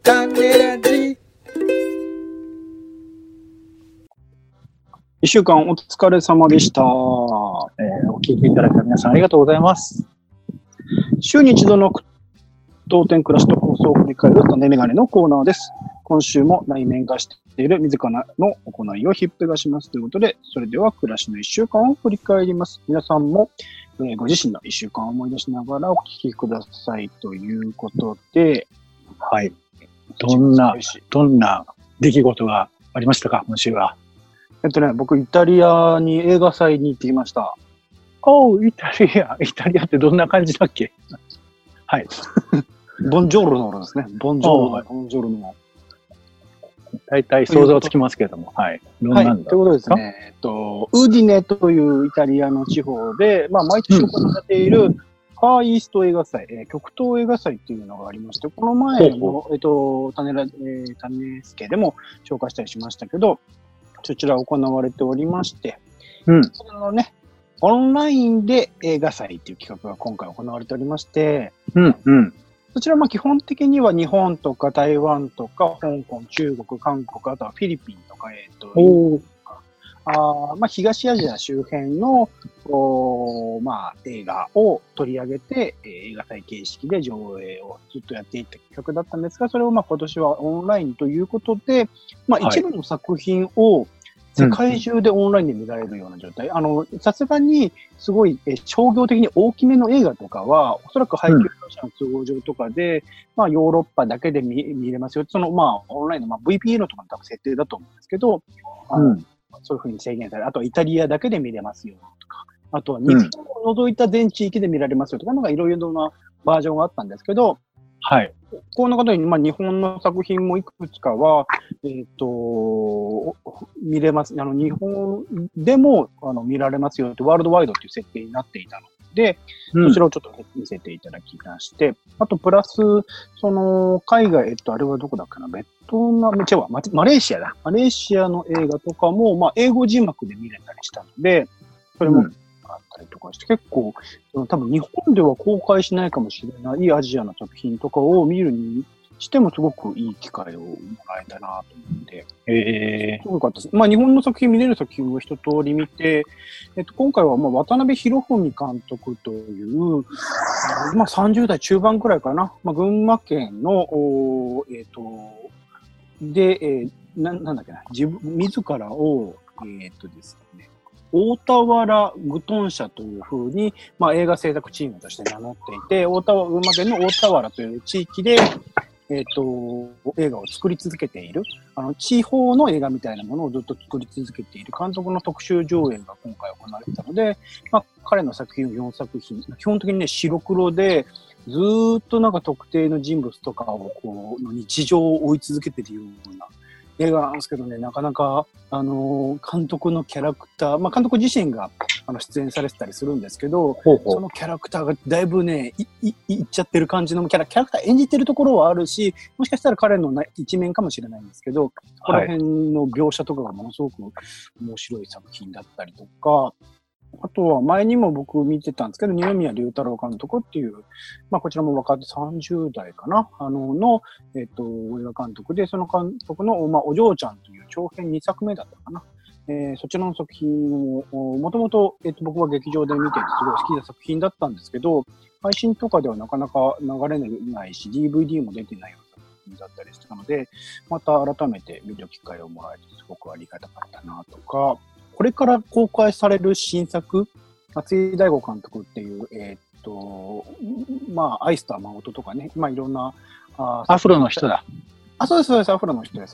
種ラジ。 一週間お疲れ様でした。お聞いていただいた皆さんありがとうございます。週に一度の当店暮らしと放送を振り返る種メガネのコーナーです。今週も内面化している自らの行いをひっぺがしますということで、それでは暮らしの一週間を振り返ります。皆さんも、ご自身の一週間を思い出しながらお聞きくださいということで、はい。どんな出来事がありましたか、今週は。僕、イタリアに映画祭に行ってきました。イタリアってどんな感じだっけ？はい。ボンジョルノですね。ボンジョルノ。大体想像つきますけれども、はい。どんなんだろう。はい。ということですね。ウディネというイタリアの地方で、毎年行われている、ファーイースト映画祭、極東映画祭っていうのがありまして、この前の、種助でも紹介したりしましたけど、そちら行われておりまして、そのね、オンラインで映画祭っていう企画が今回行われておりまして、そちらは基本的には日本とか台湾とか香港、中国、韓国、あとはフィリピンとか、東アジア周辺の映画を取り上げて、映画祭形式で上映をずっとやっていった企画だったんですが、それを今年はオンラインということで、一部の作品を世界中でオンラインで見られるような状態。さすがにすごい商業的に大きめの映画とかは、おそらく配給業者の都合上とかで、ヨーロッパだけで見れますよ。オンラインのVPN とかの多分設定だと思うんですけど、そういうふうに制限される。あとはイタリアだけで見れますよとか、あとは日本を除いた全地域で見られますよとか、いろいろなバージョンがあったんですけど、はい。こんなことに、日本の作品もいくつかは、見れます。日本でも見られますよって、ワールドワイドっていう設定になっていたので、そちらをちょっと見せていただきまして、あとプラス、海外、あれはどこだっけな、ベトナム、マレーシアだ。マレーシアの映画とかも、英語字幕で見れたりしたので、それも、あったりとかして、結構、多分日本では公開しないかもしれないアジアの作品とかを見るにしてもすごくいい機会をもらえたなと思って、すごかったです。日本の作品、見れる作品を一通り見て、今回は渡辺博文監督という、30代中盤くらいかな、群馬県の、なんだっけな、自らを、ですね、大田原グトン社というふうに、映画制作チームとして名乗っていて、群馬県の大田原という地域で、映画を作り続けている、地方の映画みたいなものをずっと作り続けている監督の特集上映が今回行われていたので、彼の作品を4作品、基本的にね、白黒で、ずーっと特定の人物とかを日常を追い続けているような映画なんですけどね、なかなか、監督のキャラクター、監督自身が出演されてたりするんですけど、そのキャラクターがだいぶね、いっちゃってる感じのキャラクター演じてるところはあるし、もしかしたら彼の一面かもしれないんですけど、この辺の描写とかがものすごく面白い作品だったりとか、あとは前にも僕見てたんですけど、二宮龍太郎監督っていう、こちらも若手30代かな、映画監督で、その監督の、お嬢ちゃんという長編2作目だったかな。そちらの作品を、もともと、僕は劇場で見ていてすごい好きな作品だったんですけど、配信とかではなかなか流れないし、DVD も出てないような作品だったりしたので、また改めて見る機会をもらえてすごくありがたかったなとか、これから公開される新作、松井大悟監督っていう、アイスと雨音とかね、いろんな、 アフロの人だ。 そうです、アフロの人です。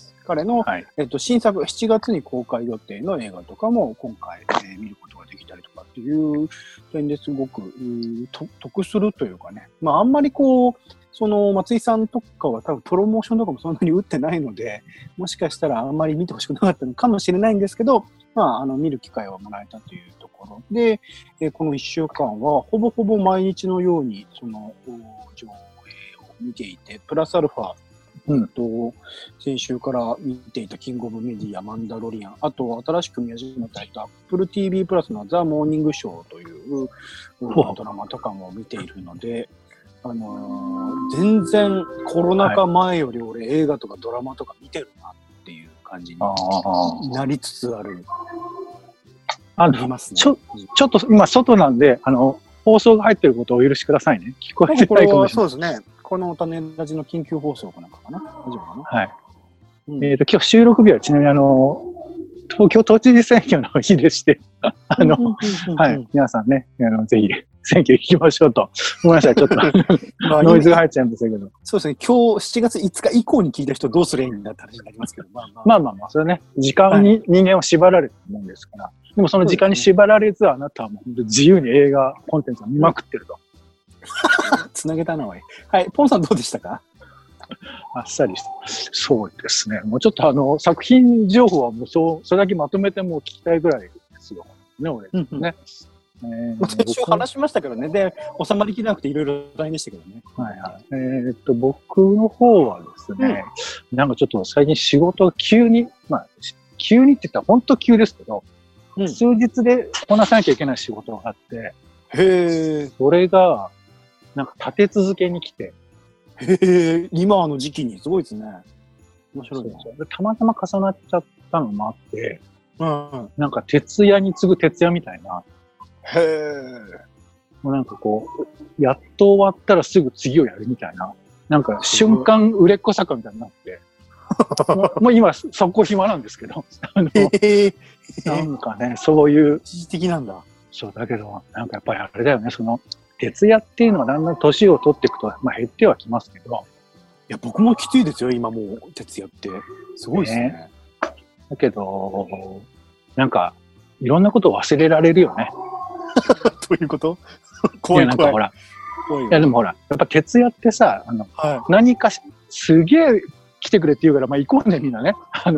彼の、新作、7月に公開予定の映画とかも今回、見ることができたりとかっていう点ですごく、得するというかね、あんまり松井さんとかは多分プロモーションとかもそんなに打ってないので、もしかしたらあんまり見てほしくなかったのかもしれないんですけど、見る機会をもらえたというところで、この1週間はほぼほぼ毎日のようにその上映を見ていて、プラスアルファ、先週から見ていたキングオブメディア、マンダロリアン、あと新しく見始めたApple TV プラスのザ・モーニングショーというドラマとかも見ているので、 全然コロナ禍前より俺映画とかドラマとか見てるなっていう感じになりつつある。 あますね。ちょっと今外なんで、放送が入ってることをお許しくださいね。聞こえてないかもしれない。 そうですね。この種ラジの緊急放送かなんかかな。大丈夫かな。 はい。今日収録日はちなみに東京都知事選挙の日でして、はい。皆さんね、ぜひ選挙行きましょうと。ごめんなさい、ちょっとノイズが入っちゃいましたけど。 そうですね。今日7月5日以降に聞いた人どうするんだって話になりますけど、 まあ、それね、時間に人間は縛られてるもんですから。でもその時間に縛られず、あなたはもう自由に映画、コンテンツを見まくってると。 つなげたな、おい。はい。ポンさんどうでしたか？ あっさりして。そうですね。もうちょっと作品情報はもうそれだけまとめてもう聞きたいぐらいですよ。ね、俺。ね。 先週話しましたけどね。で、収まりきれなくていろいろ大変でしたけどね。 はいはい。僕の方はですね、なんかちょっと最近仕事が急にって言ったら本当急ですけど、数日でこなさなきゃいけない仕事があって、それが、なんか立て続けに来て。 今の時期にすごいですね。面白いですよ。たまたま重なっちゃったのもあって、なんか徹夜に次ぐ徹夜みたいな。もうなんかこう、やっと終わったらすぐ次をやるみたいな。なんか瞬間売れっ子作家みたいになって。もう今、速攻暇なんですけど。なんかね、そういう。 一時的なんだ。 そう、だけど、なんかやっぱりあれだよね、徹夜っていうのはだんだん年を取っていくと、減ってはきますけど。 いや、僕もきついですよ、今もう、徹夜って。すごいですね。 だけど、なんか、いろんなことを忘れられるよね。 どういうこと？怖い。 なんかほら。いや、でもほら、やっぱ徹夜ってさ、何かすげえ来てくれって言うから、行こうね、みんなね。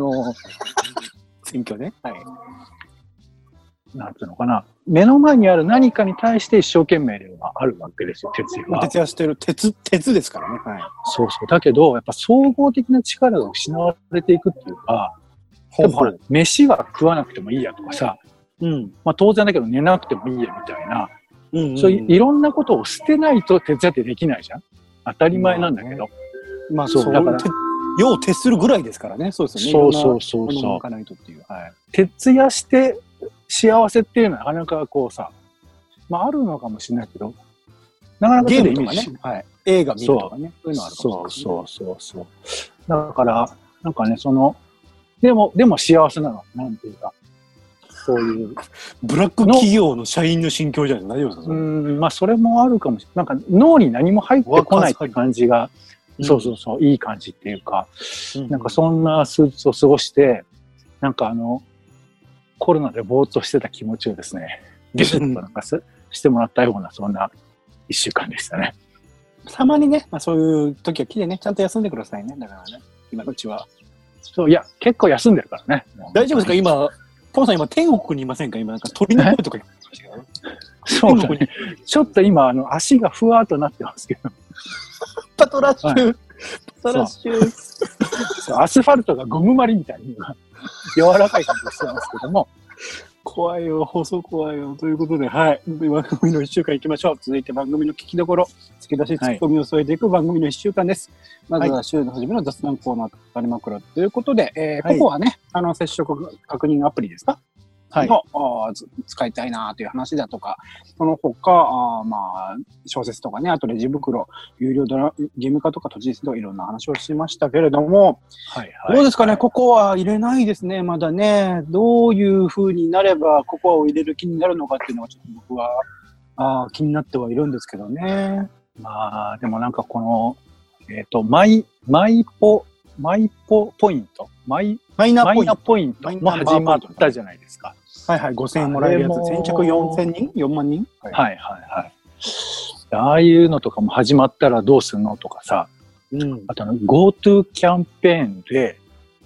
選挙ね。はい。 なんていうのかな。目の前にある何かに対して一生懸命ではあるわけですよ、徹夜は。 徹夜してる。鉄ですからね。はい。 そう。だけど、やっぱ総合的な力が失われていくっていうか、でもほら、飯は食わなくてもいいやとかさ、当然だけど寝なくてもいいやみたいな、そういういろんなことを捨てないと徹夜ってできないじゃん。当たり前なんだけど。 そう、だから、用を徹するぐらいですからね。そうですよね。 そう。徹夜して幸せっていうのはなかなかこうさ、あるのかもしれないけど、なかなかゲームとかね。はい。映画見るとかね。そういうのあるかもしれない。 そう。だから、なんかね、でも幸せなの。なんていうか。そういう。 ブラック企業の社員の心境じゃない大丈夫ですか？それもあるかもしれない。なんか脳に何も入ってこないって感じが、そう、いい感じっていうか、なんかそんな数日を過ごして、なんかコロナでぼーっとしてた気持ちをですね、リセットなんかしてもらったような、そんな一週間でしたね。 たまにね、そういう時は来てね、ちゃんと休んでくださいね。だからね、今のうちは。 そう、いや、結構休んでるからね。 大丈夫ですか？今、ポンさん今天国にいませんか？今なんか鳥の声とか聞こえましたけど。 そうだね。ちょっと今、足がふわーっとなってますけど。 パトラッシュ。パトラッシュ。 そう、アスファルトがゴムまりみたいに柔らかい感じがしてますけども。 怖いよ、放送怖いよ。ということで、はい。番組の1週間行きましょう。続いて番組の聞きどころ、付け出しツッコミを添えていく番組の1週間です。まずは週の初めの雑談コーナーとかかりまくらということで、ここはね、接触確認アプリですか？の使いたいなという話だとか、その他、小説とかね、あとレジ袋、有料ゲーム化とか都知事とかいろんな話をしましたけれども、どうですかね、ここは入れないですね、まだね。どういう風になればここを入れる気になるのかっていうのはちょっと僕は気になってはいるんですけどね。 でもなんかこの、マイポイントマイナポイントも始まったじゃないですか。 5000円もらえるやつ。先着4000人 ?4 万人ああいうのとかも始まったらどうするのとかさ。あとGoTo キャンペーンで、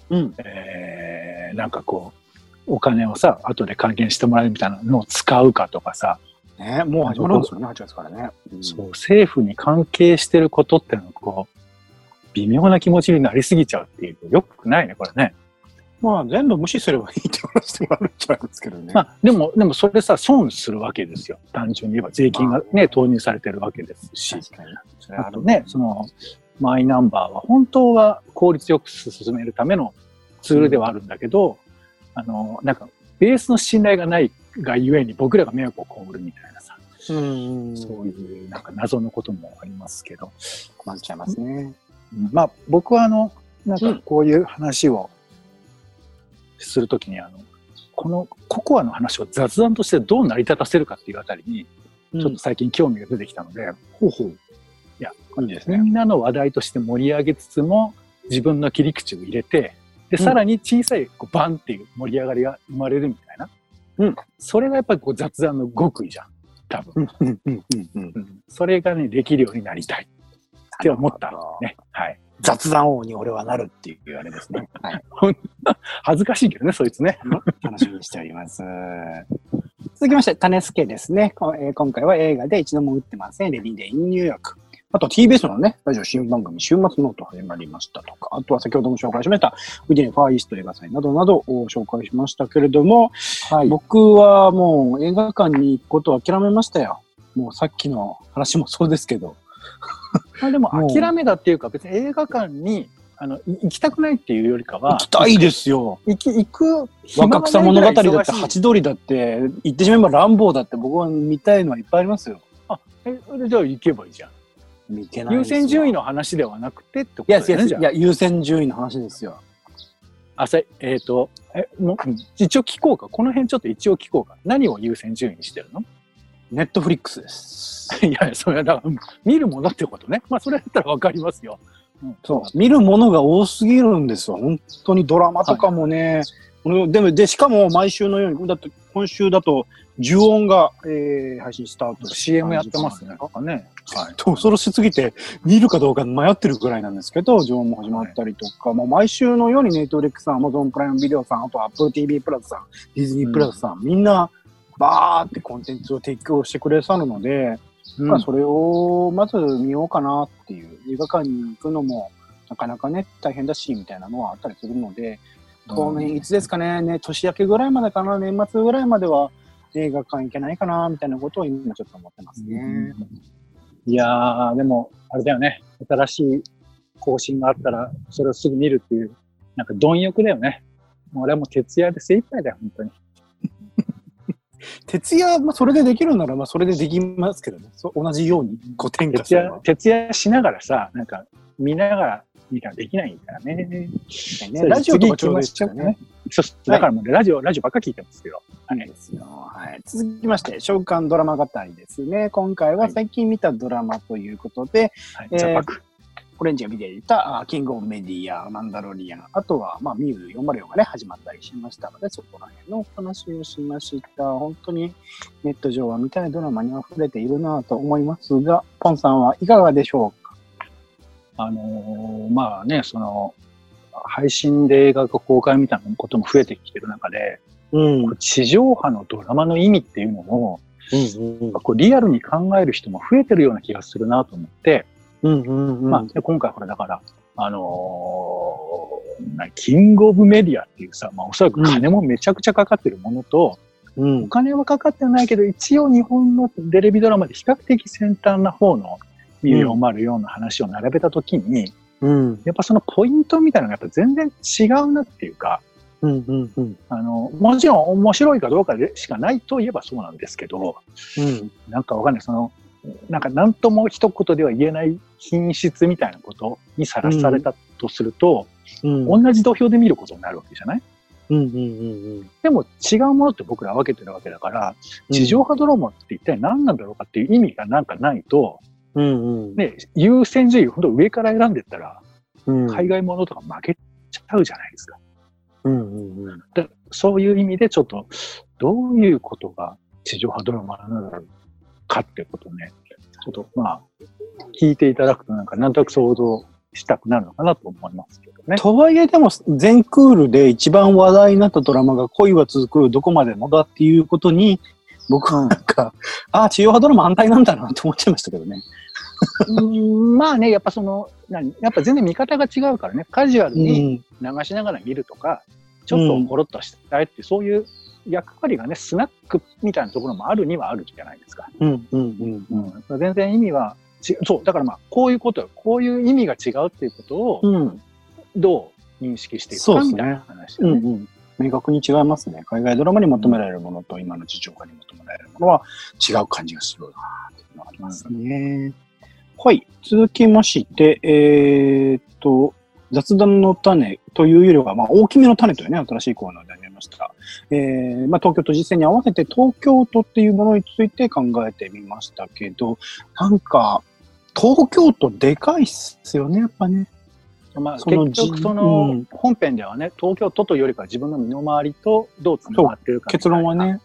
なんかこう、お金をさ、後で還元してもらえるみたいなのを使うかとかさ。 ね、もう始まるんですよね、8月からね。 そう、政府に関係してることってのはこう、微妙な気持ちになりすぎちゃうっていう。よくないね、これね。 全部無視すればいいって話でもあるっちゃうんですけどね。 でもそれさ、損するわけですよ。単純に言えば税金がね、投入されてるわけですし。 あとね、その、マイナンバーは本当は効率よく進めるためのツールではあるんだけど、なんか、ベースの信頼がないがゆえに僕らが迷惑を被るみたいなさ、そういうなんか謎のこともありますけど。 困っちゃいますね。 まあ、僕はなんかこういう話をするときに、このココアの話を雑談としてどう成り立たせるかっていうあたりに、ちょっと最近興味が出てきたので、 ほうほう。 いや、いいですね。みんなの話題として盛り上げつつも、自分の切り口を入れて、で、さらに小さいバンっていう盛り上がりが生まれるみたいな。それがやっぱり雑談の極意じゃん。多分。それがね、できるようになりたいって思ったね。はい。 雑談王に俺はなるっていうあれですね。はい。 恥ずかしいけどね、そいつね。 楽しみにしております。続きまして、種助ですね。今回は映画で一度も打ってません。レディデインニューヨーク。あと TBS のね、ラジオ新番組、週末ノート始まりましたとか、あとは先ほども紹介しました、ウィディネファーイースト映画祭などなどを紹介しましたけれども、はい、僕はもう映画館に行くことを諦めましたよ。もうさっきの話もそうですけど。 でも諦めだっていうか、別に映画館に行きたくないっていうよりかは。 行きたいですよ。 行く若草物語だって、ハチドリだって、言ってしまえばランボーだって僕は見たいのはいっぱいありますよ。 じゃあ行けばいいじゃん。 見てない優先順位の話ではなくてってことですね。 いや、優先順位の話ですよ。 もう一応聞こうか。この辺ちょっと一応聞こうか。何を優先順位にしてるの？ ネットフリックスです。 いや、それはだから、見るものってことね。まあ、それだったらわかりますよ。 そう。見るものが多すぎるんですよ。本当にドラマとかもね。で、しかも毎週のように、だって今週だと、呪音が、配信スタート。 CM やってますね。 はい。恐ろしすぎて、見るかどうか迷ってるぐらいなんですけど、呪音も始まったりとか、もう毎週のようにネットフリックスさん、アマゾンプライムビデオさん、あと Apple TV プラスさん、ディズニープラスさん、みんな、バーってコンテンツを提供してくれたので、まあそれをまず見ようかなっていう、映画館に行くのもなかなかね、大変だし、みたいなのはあったりするので、当面いつですかね、年明けぐらいまでかな、年末ぐらいまでは映画館行けないかな、みたいなことを今ちょっと思ってますね。 いやー、でも、あれだよね、新しい更新があったら、それをすぐ見るっていう、なんか貪欲だよね。もう俺はもう徹夜で精一杯だよ、本当に。 徹夜、まあ、それでできるなら、まあ、それでできますけどね。同じように、転化する。 徹夜しながらさ、なんか、見ながら、みたいなできないんだよね。 ラジオとかちょうどしちゃうね。 だからもうね、ラジオばっか聞いてますけど。 はい。続きまして、召喚ドラマ語りですね。今回は最近見たドラマということで、オレンジが見ていたキングオブメディア、マンダロリアン、あとは、まあ、ミュー404がね、始まったりしましたので、そこら辺のお話をしました。本当にネット上は見たいドラマに溢れているなと思いますが、ポンさんはいかがでしょうか？ まあね、配信で映画が公開みたいなことも増えてきてる中で、地上波のドラマの意味っていうのを、リアルに考える人も増えてるような気がするなと思って、まあ、今回これだから、キングオブメディアっていうさ、まあおそらく金もめちゃくちゃかかってるものと、お金はかかってないけど、一応日本のテレビドラマで比較的先端な方のミュー404の話を並べたときに、やっぱそのポイントみたいなのがやっぱ全然違うなっていうか、もちろん面白いかどうかでしかないといえばそうなんですけど、なんかわかんない、なんか何とも一言では言えない品質みたいなことにさらされたとすると、同じ土俵で見ることになるわけじゃない？でも違うものって僕ら分けてるわけだから、地上波ドラマって一体何なんだろうかっていう意味がなんかないと、ね、優先順位を本当上から選んでったら、海外ものとか負けちゃうじゃないですか。そういう意味でちょっとどういうことが地上波ドラマなんだろうかってことをね、ちょっとまあ聞いていただくとなんとなく想像したくなるのかなと思いますけどね。 とはいえでも全クールで一番話題になったドラマが恋は続くどこまでもだっていうことに僕はなんか、地上波ドラマ反対なんだなと思っちゃいましたけどね。 まあね、やっぱやっぱ全然見方が違うからね、カジュアルに流しながら見るとか、ちょっとコロッとしたいって、そういう役割がね、スナックみたいなところもあるにはあるじゃないですか。全然意味はそう、だからこういう意味が違うっていうことを、どう認識していくかみたいな話だね。 明確に違いますね。海外ドラマに求められるものと今の地上波に求められるものは違う感じがするなっていうのがありますね。はい。続きまして、雑談の種というよりは、大きめの種というね、新しいコーナーでありました。東京都実践に合わせて東京都っていうものについて考えてみましたけど、なんか、東京都でかいっすよね、やっぱね。 結局本編ではね、東京都というよりかは自分の身の回りとどうつながってるかみたいな。 結論はね。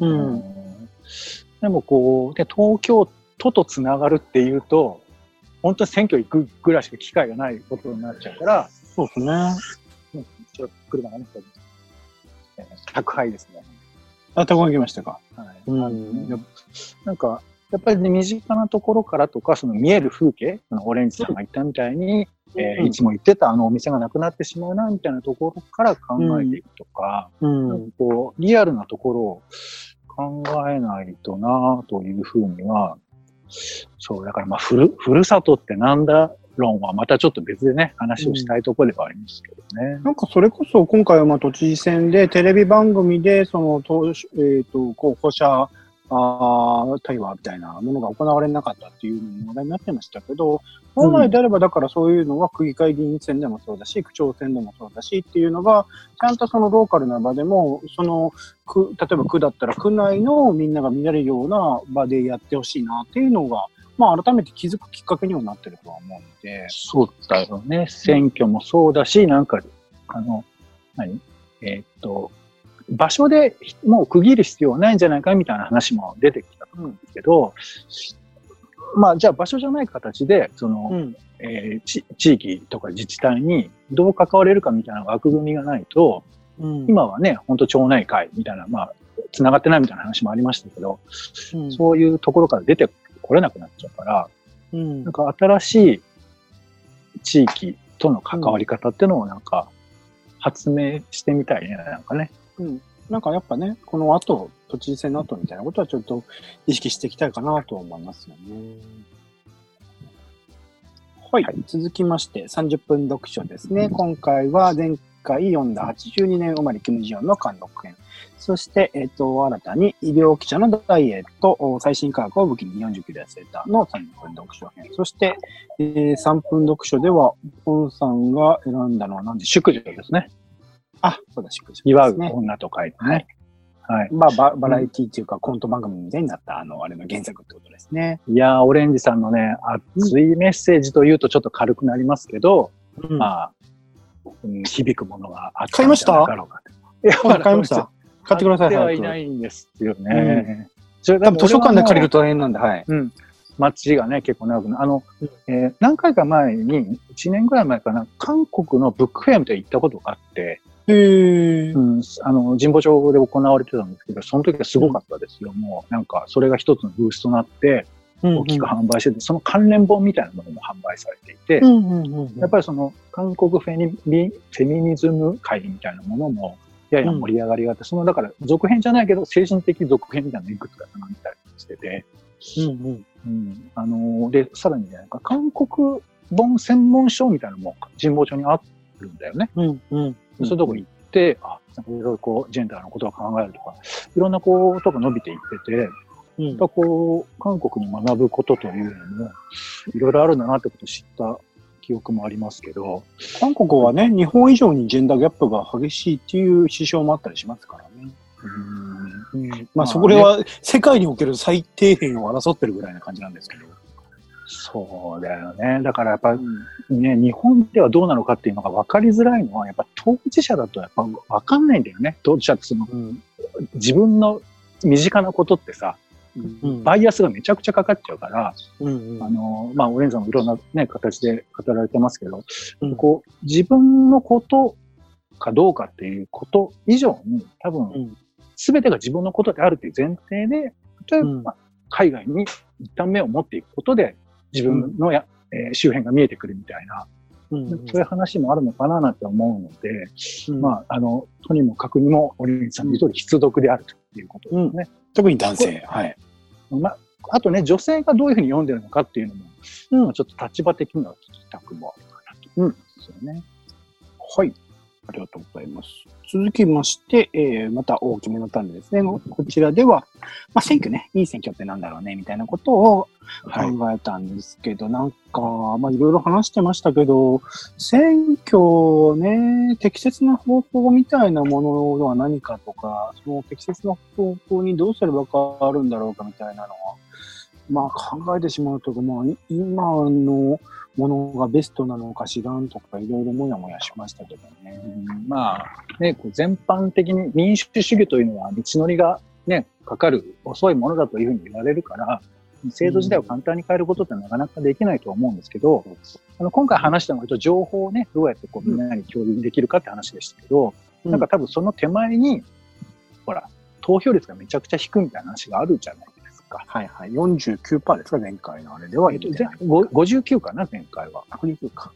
でも東京都とつながるっていうと、本当に選挙行くぐらいしか機会がないことになっちゃうから、 そうですね。 ちょっと車がね、宅配ですね。 宅配来ましたか。 はい。なんか、やっぱりね、身近なところからとか、その見える風景、オレンジさんが言ったみたいに、いつも言ってたお店がなくなってしまうな、みたいなところから考えていくとか、リアルなところを考えないとな、というふうには、そう、だからふるさとってなんだ論はまたちょっと別でね、話をしたいところではありますけどね。 なんかそれこそ今回は都知事選でテレビ番組で候補者対話みたいなものが行われなかったっていうのも話題になってましたけど、本来であればだからそういうのは区議会議員選でもそうだし、区長選でもそうだしっていうのが、ちゃんとそのローカルな場でも、例えば区だったら区内のみんなが見れるような場でやってほしいなっていうのが、改めて気づくきっかけにはなってるとは思うので。 そうだよね。選挙もそうだし、なんか、場所でもう区切る必要はないんじゃないかみたいな話も出てきたと思うんですけど、じゃあ場所じゃない形で、地域とか自治体にどう関われるかみたいな枠組みがないと、今はね、本当町内会みたいな、繋がってないみたいな話もありましたけど、そういうところから出てこれなくなっちゃうから、なんか新しい地域との関わり方っていうのをなんか発明してみたいね、なんかね。 なんかやっぱね、この後、都知事選の後みたいなことはちょっと意識していきたいかなと思いますよね。はい。続きまして30分読書ですね。今回は前回読んだ82年生まれキム・ジヨンの監督編。そして、新たに医療記者のダイエット、最新科学を武器に49で痩せたの30分読書編。そして、3分読書では、ポンさんが選んだのは何で淑女ですね。 そうだ、淑女、 祝う女と書いてね。 はい。バラエティっていうかコント番組みたいになったあれの原作ってことですね。 いやー、オレンジさんのね、熱いメッセージというとちょっと軽くなりますけど、響くものがあったんじゃないだろうか。 買いました。買ってください。 買ってはいないんですよね。 多分図書館で借りると大変なんで、はい。 待ちがね、結構長くなる。何回か前に、1年ぐらい前かな、韓国のブックフェアみたいに行ったことがあって、神保町で行われてたんですけど、その時はすごかったですよ。もう、なんか、それが一つのブースとなって、大きく販売してて、その関連本みたいなものも販売されていて、やっぱりその、韓国フェミニズム会みたいなものも、やや盛り上がりがあって、だから、続編じゃないけど、精神的続編みたいなのいくつか並んでたりしてて、で、さらにね、韓国本専門書みたいなのも神保町にあるんだよね。そういうとこ行って、いろいろジェンダーのことを考えるとか、いろんなことが伸びていってて、韓国に学ぶことというのも、いろいろあるんだなってことを知った記憶もありますけど。 韓国はね、日本以上にジェンダーギャップが激しいっていう指標もあったりしますからね。そこでは世界における最底辺を争ってるぐらいな感じなんですけど。 そうだよね。だからやっぱね、日本ではどうなのかっていうのが分かりづらいのは、やっぱ当事者だとやっぱ分かんないんだよね。当事者って自分の身近なことってさ、バイアスがめちゃくちゃかかっちゃうから、オレンジさんもいろんなね、形で語られてますけど、自分のことかどうかっていうこと以上に、多分、すべてが自分のことであるという前提で、例えば、海外に一旦目を持っていくことで、自分の周辺が見えてくるみたいな、そういう話もあるのかななんて思うので、とにもかくにも、オレンジさんの言う通り必読であるということですね。 特に男性。はい。 あとね、女性がどういうふうに読んでるのかっていうのも、ちょっと立場的には聞きたくもあるかなと思うんですよね。 はい。ありがとうございます。続きまして、また大きめの種ですね。こちらでは、選挙ね、いい選挙ってなんだろうね、みたいなことを考えたんですけど、いろいろ話してましたけど、選挙ね、適切な方法みたいなものは何かとか、その適切な方法にどうすれば変わるんだろうかみたいなのは、考えてしまうとか、今のものがベストなのか知らんとかいろいろもやもやしましたけどね。 全般的に民主主義というのは道のりがね、かかる遅いものだというふうに言われるから、制度自体を簡単に変えることってなかなかできないと思うんですけど、今回話したのは情報をね、どうやってみんなに共有できるかって話でしたけど、多分その手前に、投票率がめちゃくちゃ低いみたいな話があるじゃないですか。 はいはい。49% ですか、前回のあれでは。 59かな、前回は。 59か。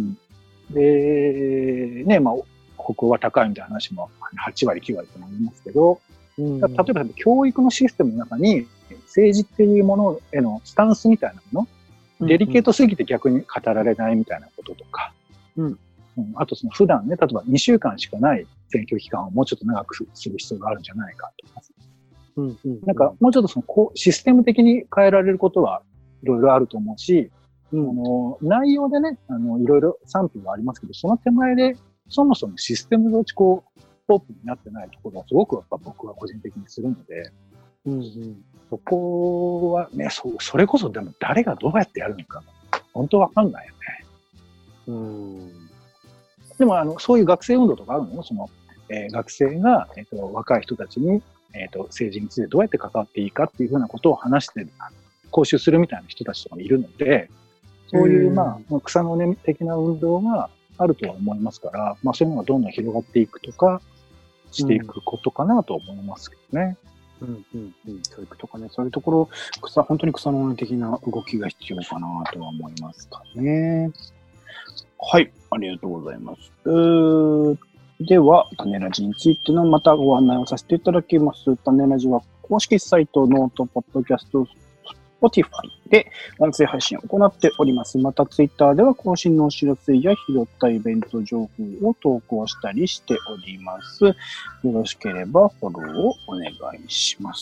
で、ね、北欧は高いみたいな話も8割、9割となりますけど、例えば教育のシステムの中に政治っていうものへのスタンスみたいなもの、デリケートすぎて逆に語られないみたいなこととか、あと普段ね、例えば2週間しかない選挙期間をもうちょっと長くする必要があるんじゃないかとか、もうちょっとシステム的に変えられることはいろいろあると思うし、内容でね、いろいろ賛否はありますけど、その手前で、そもそもシステムのうちオープンになってないところはすごく僕は個人的にするので、そこはね、それこそでも誰がどうやってやるのか、本当わかんないよね。でもそういう学生運動とかあるのよ。学生が、若い人たちに、政治についてどうやって関わっていいかっていうふうなことを話して講習するみたいな人たちとかもいるので、そういう草の根的な運動があるとは思いますから、そういうのがどんどん広がっていくとかしていくことかなと思いますけどね。 教育とかね、そういうところ、本当に草の根的な動きが必要かなとは思いますかね。はい、ありがとうございます。では、種ラジについてのまたご案内をさせていただきます。種ラジは公式サイト、ノート、ポッドキャスト、Spotify で音声配信を行っております。また、Twitter では更新のお知らせや拾ったイベント情報を投稿したりしております。よろしければフォローをお願いします。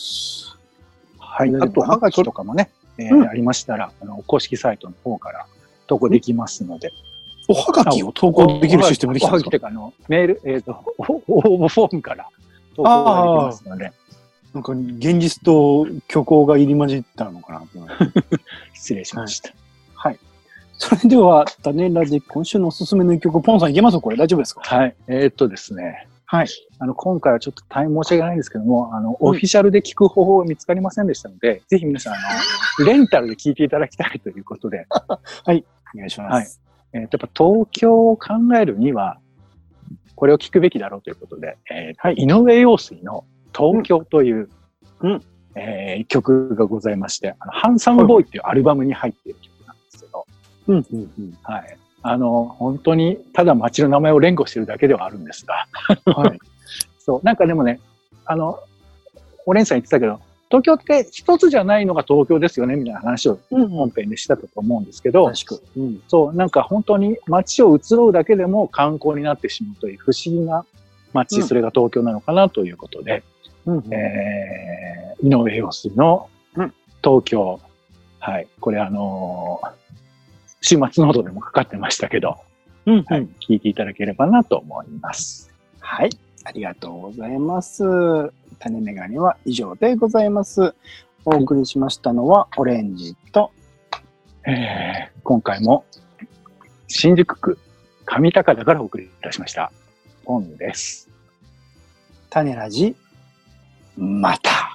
はい。あと、はがきとかもね、ありましたら、公式サイトの方から投稿できますので。 おはがきを投稿できるシステムできたんですか？ おはがきというか、メール、応募フォームから投稿ができますので。 現実と虚構が入り混じったのかな失礼しました。 はい。それでは、種ラジ、今週のおすすめの一曲、ポンさんいけます？これ大丈夫ですか？ はい。ですね。はい。今回はちょっと大変申し訳ないんですけども、オフィシャルで聞く方法見つかりませんでしたので、ぜひ皆さん、レンタルで聞いていただきたいということで。 はい。お願いします。 はい。やっぱ東京を考えるには、これを聞くべきだろうということで、井上陽水の東京という、曲がございまして、ハンサムボーイっていうアルバムに入っている曲なんですけど、はい。本当にただ街の名前を連呼してるだけではあるんですが、はい。そう、でもね、オレンさん言ってたけど、東京って一つじゃないのが東京ですよね、みたいな話を本編でしたと思うんですけど、そう、本当に街を移ろうだけでも観光になってしまうという不思議な街、それが東京なのかなということで、井上陽水の東京。はい。これ週末ノートでもかかってましたけど、聞いていただければなと思います。 はい。ありがとうございます。種メガネは以上でございます。お送りしましたのはオレンジと、 今回も新宿区上高田からお送りいたしました。ポンです。 種ラジまた。